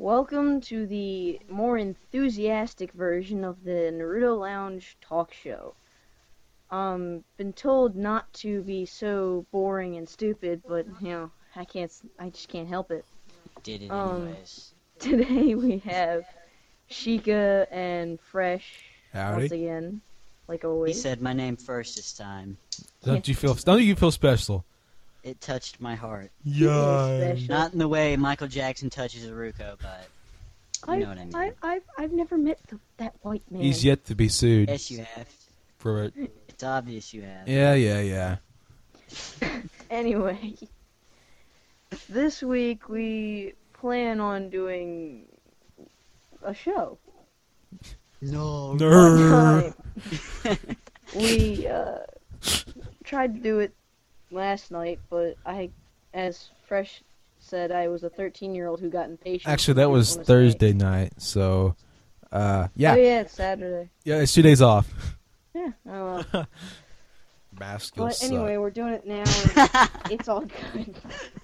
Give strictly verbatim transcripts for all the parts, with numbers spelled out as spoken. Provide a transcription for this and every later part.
Welcome to the more enthusiastic version of the Naruto Lounge talk show. Um, been told not to be so boring and stupid, but you know, I can't, I just can't help it. Did it Um, anyways. Today we have Sheikah and Fresh Howdy. once again, like He always. said my name first this time. Don't you feel? Don't you feel special? It touched my heart. Yeah. special. Not in the way Michael Jackson touches Haruko, but you know what I mean. I, I've, I've never met the, that white man. He's yet to be sued Yes, you have. for it. It's obvious you have. Yeah, yeah, yeah. Anyway, this week we plan on doing a show. No. Nerd. Time. We uh, tried to do it last night, but I, as Fresh said, I was a thirteen-year-old who got impatient. Actually, that was on a Thursday night. So, uh, Saturday. yeah, Oh yeah, it's Saturday. yeah, it's two days off. Yeah. Oh well. Basketball. But anyway, we're doing it now. And it's all good.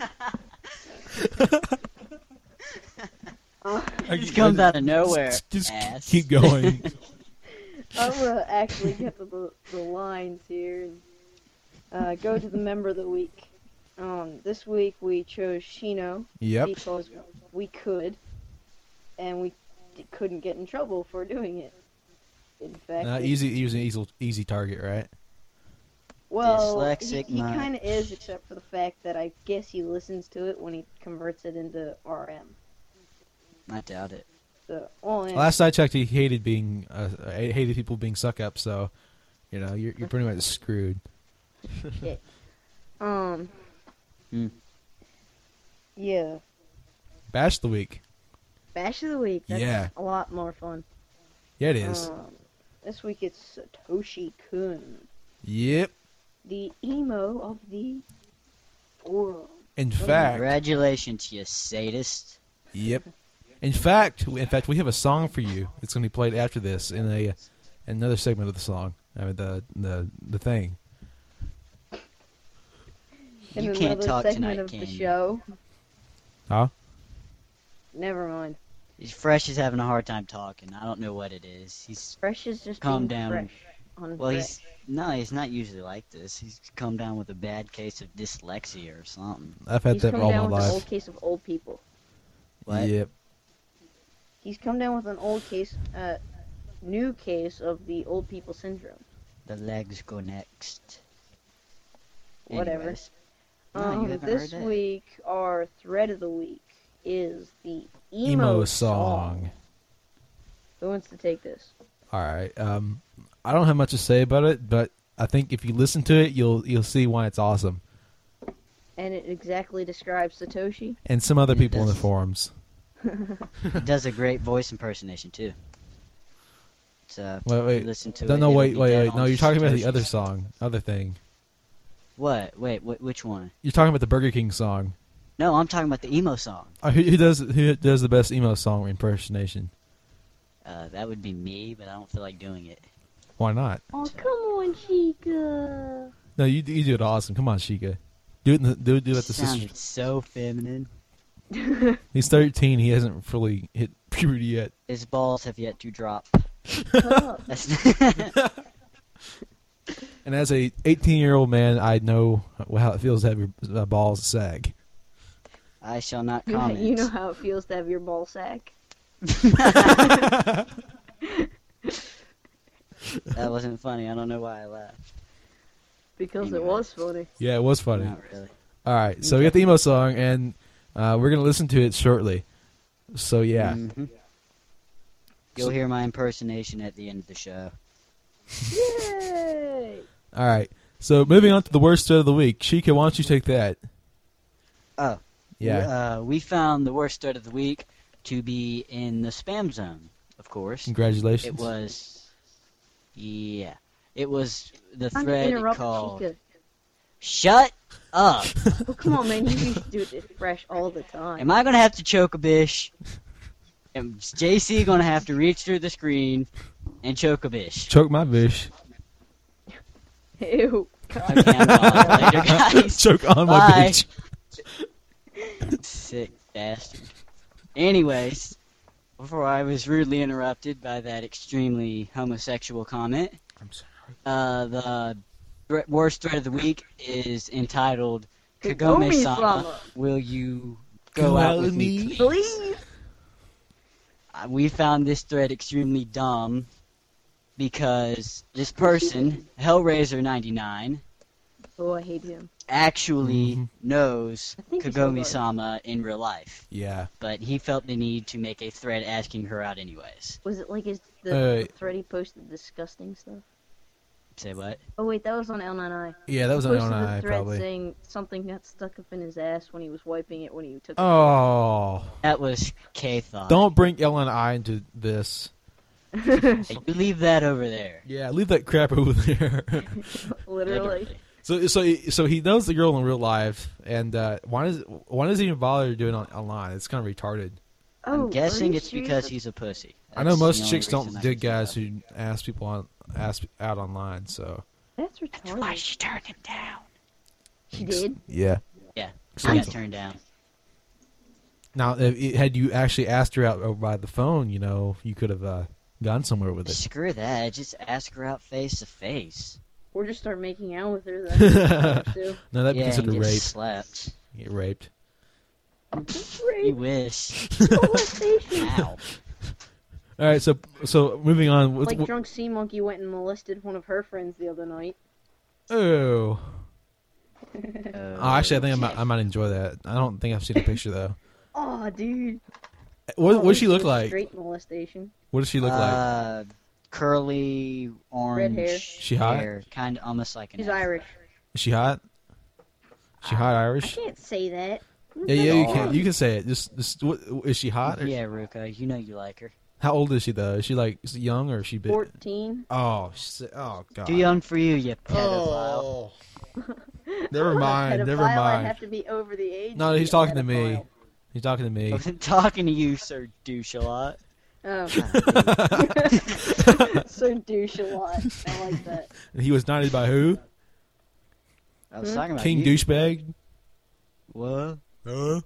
uh, It just comes out of nowhere. Just, just ass. keep going. I'm gonna actually get to the, the lines here and uh, go to the member of the week. Um, this week we chose Shino Yep. because we could, and we d- couldn't get in trouble for doing it. In fact, Uh, it- easy, he was an easy, easy target, right? well, Dyslexic he, he nut. kind of is, except for the fact that I guess he listens to it when he converts it into R M. I doubt it. So, well, yeah. Last I checked, he hated being, uh, hated people being suck up. So, you know, you're you're pretty much screwed. um, Hmm. yeah, Bash the week. Bash of the week. That's Yeah. a lot more fun. Yeah, it is. Um, this week it's Satoshi Kun, Yep. the emo of the forum. In fact, Congratulations, you sadist. Yep. In fact, in fact, we have a song for you. It's going to be played after this in a another segment of the song. I mean, the the the thing. In You can't another talk segment tonight, of the can you? show. Huh? Never mind. He's Fresh is having a hard time talking. I don't know what it is. He's Fresh is just Calm being down. fresh. On well, fresh. he's no, he's not usually like this. He's come down with a bad case of dyslexia or something. I've had He's that come all down my with an life. old case of old people. What? Yep. He's come down with an old case, uh, new case of the old people syndrome. The legs go next. Whatever. Anyways. No, you Um, haven't this heard that. week, our thread of the week is the emo, Emo song. song. Who wants to take this? All right. Um, I don't have much to say about it, but I think if you listen to it, you'll you'll see why it's awesome. And it exactly describes Satoshi. And some other It people in the does. forums. It does a great voice impersonation too. So Wait, wait. listen to No, it. no, it'll wait, be wait, dead wait. No, on you're talking about the Satoshi's- other song, other thing. What? Wait, wh- which one? You're talking about the Burger King song. No, I'm talking about the emo song. Uh, who, who does who does the best emo song impersonation? Uh, that would be me, but I don't feel like doing it. Why not? Oh, come on, Chica. No, you you do it awesome. Come on, Sheikah. Do it. In the, do it. Do it at the Sounded sister. so feminine. He's thirteen. He hasn't fully hit puberty yet. His balls have yet to drop. Shut up. That's And as a eighteen-year-old man, I know how it feels to have your uh, balls sag. I shall not You know- comment. You know how it feels to have your ball sack. That wasn't funny. I don't know why I laughed. Because it Anyway. was funny. Yeah, it was funny. Not really. All right, so we got the emo song, and uh, we're gonna listen to it shortly. So yeah, Mhm. You'll hear my impersonation at the end of the show. Yay! all right. So moving on to the worst thread of the week, Sheikah, why don't you take that? Oh. Yeah, Uh, we found the worst thread of the week to be in the spam zone, of course. congratulations. It was, yeah, it was the Time to thread interrupt called Chica. "Shut Up." Oh, come on, man. You used to do it fresh all the time. Am I gonna have to choke a bish? Am J C gonna have to reach through the screen and choke a bish? Choke my bish. Ew. Okay, I'm gone. Later, guys. Choke on my Bye. bitch. Sick bastard. Anyways, before I was rudely interrupted by that extremely homosexual comment, I'm sorry. uh, the thre- worst thread of the week is entitled Kagome-sama, Kagome-sama. will you go out with me, please? Please. Uh, we found this thread extremely dumb because this person, Hellraiser ninety-nine, Oh, I hate him. actually Mhm. knows I think he's Kagome-sama in real life, Yeah. but he felt the need to make a thread asking her out anyways. Was it like his the, Uh, the thread he posted disgusting stuff? Say what? Oh wait, that was on L nine I. Yeah, that was He on posted L the nine I, thread probably. saying something got stuck up in his ass when he was wiping it when he took. Oh. That was K-Thought. Don't bring L and I into this. it. Hey, you leave that over there. Yeah, leave that crap over there. Literally. so, so, he- so he knows the girl in real life, and uh, why does why does he even bother doing it on, online? It's kind of retarded. Oh, I'm are guessing you it's serious? because he's a pussy. I know That's the most only chicks reason don't I dig can guys think who ask people on ask out online. So That's of. That's why retarded. she turned him down. She did. yeah. Yeah, So she got turned down. now, if, had you actually asked her out over by the phone, you know, you could have uh, gone somewhere with it. Screw that. Just ask her out face to face. Or just start making out with her. Then. Too. No, that'd be Yeah, and considered get rape. slapped. Get raped. You Rape. wish. Molestation. Ow. All right, so so moving on. What's, Like what, drunk sea monkey went and molested one of her friends the other night. oh. Oh, oh, actually, I think I might, I might enjoy that. I don't think I've seen a picture though. Oh, dude. What Oh, what does she this look is like? Straight molestation. What does she look like? uh, curly, orange hair. She hot? hair, kind of almost like an She's afro. Irish. Is she hot? Is she hot I Irish? can't say that. Yeah, yeah, you Oh. can. You can say it. Just, just what, is she hot? Or, Yeah, Ruka, you know you like her. How old is she though? Is she like is she young or is she big? Fourteen. Oh, si- oh god. Too young for you, you pedophile. Oh. Never mind. Never Pedophile, I mind. have to be over the age. No, to be he's a talking to me. pedophile. He's talking to I me. wasn't talking to you, sir douche a lot. Oh, so douche a lot. I like that. He was knighted by who? I was Hmm? talking about King you. douchebag. What? Huh?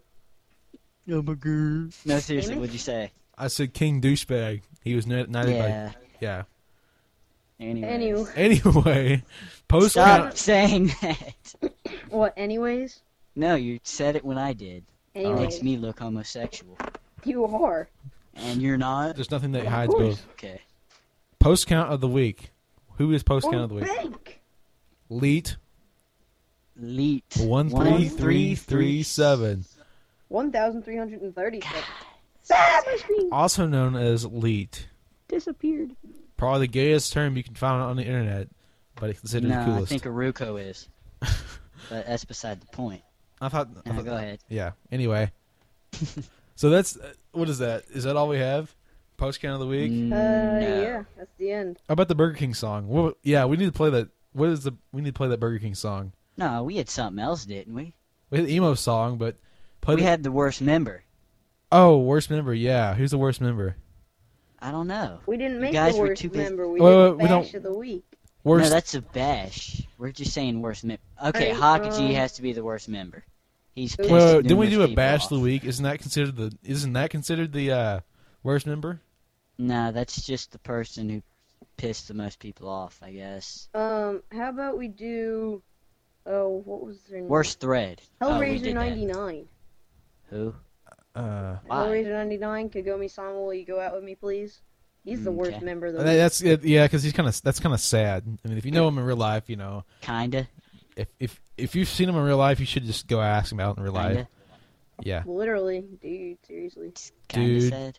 No, seriously, Amy? what'd you say? I said King douchebag. He was knighted by. Yeah. Yeah. Anyways. Anyway. Anyway, post Stop count. saying that. What? Anyways. No, you said it when I did. It Anyways. makes me look homosexual. You are. And you're not? There's nothing that Of hides course. both. Okay. Post count of the week. Who is post count Or of the week? bank. Leet Leet. one three three three seven, One thousand three hundred and thirty-six. Ah, my screen also known as Leet. disappeared. Probably the gayest term you can find on the internet, but it's considered No, the I coolest. think Aruko is. But that's beside the point. I thought. I No, thought- go ahead. Yeah. Anyway, so that's uh, what is that? Is that all we have? Post count of the week. Mm, Uh, no. yeah, that's the end. How about the Burger King song? What, yeah, we need to play that. What is the? We need to play that Burger King song. No, we had something else, didn't we? We had the emo song, but play We the, had the worst member. oh, worst member. Yeah, who's the worst member? I don't know. We didn't make guys the were worst too busy- member. We Wait, did wait, the we don't- bash of the week. Worst. No, that's a bash. We're just saying worst member. Okay, Alright, Hakaji um, has to be the worst member. He's Wait, pissed Wait, wait, didn't we numerous do a people bash off. of the week? Isn't that considered the? Isn't that considered the uh, worst member? No, that's just the person who pissed the most people off, I guess. Um, how about we do? Oh, what was their name? Worst thread. Oh, we Hellraiser did that. ninety-nine. Who? Uh, Why? Hellraiser ninety-nine. Kagome-sama, will you go out with me, please? He's the worst Okay. member of the that- week. that's it, yeah, because he's kind of that's kind of sad. I mean, if you know him in real life, you know, Kinda. if if if you've seen him in real life, you should just go ask him out in real life. Kinda. Yeah, Literally, dude, seriously. Kinda Dude. sad.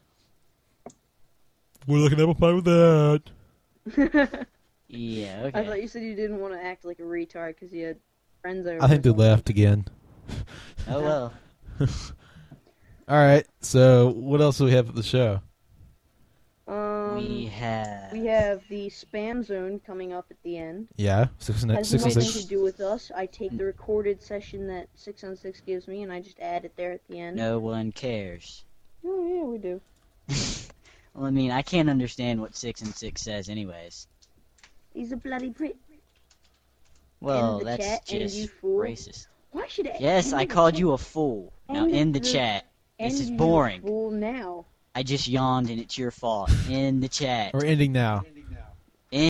we're looking at a fight with that. Yeah, I okay. thought you said you didn't want to act like a retard because you had friends over. I think they or something. left again. Oh well. All right, so what else do we have at the show? Um, we have. we have the spam zone coming up at the end. Yeah, six and Has six and nothing six. to do with us. I take the recorded session that six on six gives me, and I just add it there at the end. No one cares. Oh yeah, we do. Well, I mean, I can't understand what six and six says, anyways. He's a bloody prick. Well, the that's chat, and just you fool. racist. Why should I? Yes, end I the called chat? you a fool. Now End end the the- chat. This End is you boring. Fool now. I just yawned and it's your fault. In the chat. We're ending now.